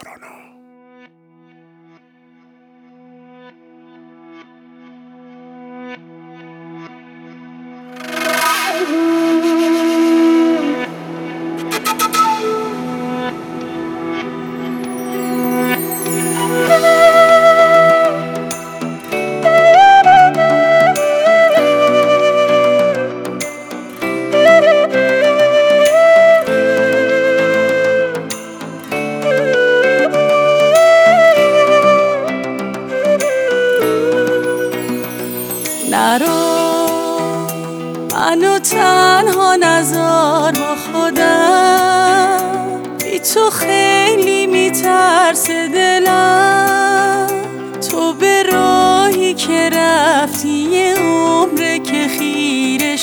کرونا. نرو منو تنها نذار با خودم، بی تو خیلی میترسه دلم. تو به راهی که رفتی یه عمره که خیره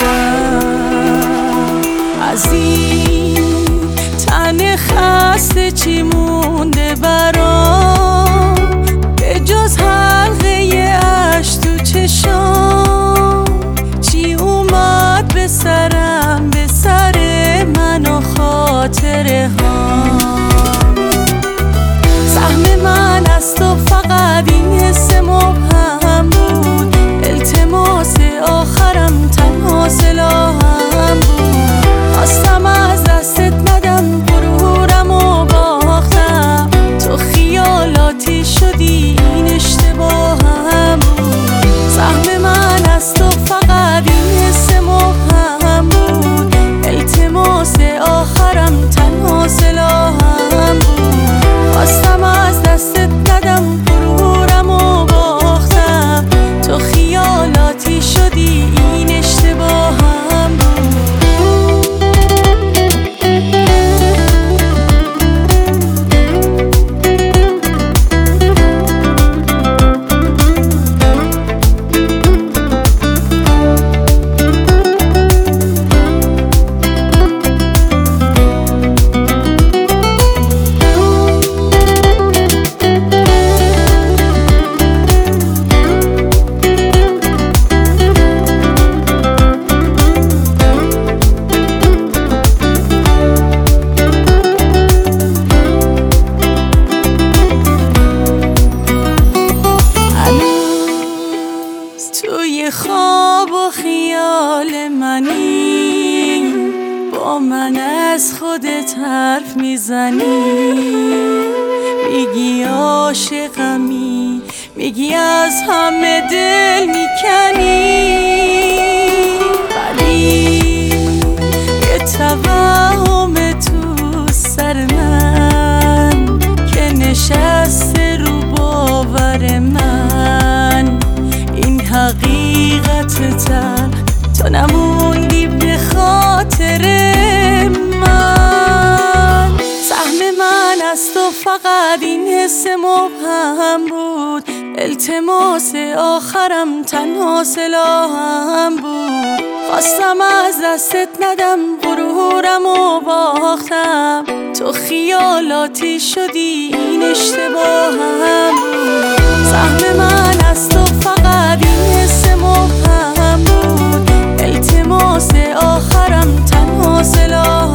شدم. از این تن خسته چی مونده برام به جز حلقه اش تو چشام؟ چی اومد به سرم، به سر من و خاطره ها؟ سهم من از تو فقط این حس مبهم بود، التماس آخرم تنها سلاحم بود. خواستم از دستت ندم، غرورم و باختم. تو خیالاتی شدی، این اشتباهم بود. سهم من از تو فقط این حس مبهم بود، التماس آخرم تنها سلاحم بود. خواستم از دستت ندم، غرورم و باختم. تو خیالاتی شدی، این اشتباهم بود. توی خواب و خیال منی، با من از خودت حرف میزنی. میگی عاشقمی، میگی از همه دل میکنی، ولی یه توهم تو سر من که نشسته رو باور من. این حقیقت تن تو نموندی به خاطر من. سهم من از تو فقط این حس مبهم بود، التماس آخرم تنها سلاحم بود. خواستم از دستت ندم، غرورم و باختم. تو خیالاتی شدی، این اشتباهم بود. سهم من از تو فقط این حس مبهم بود، التماس آخرم تنها سلاحم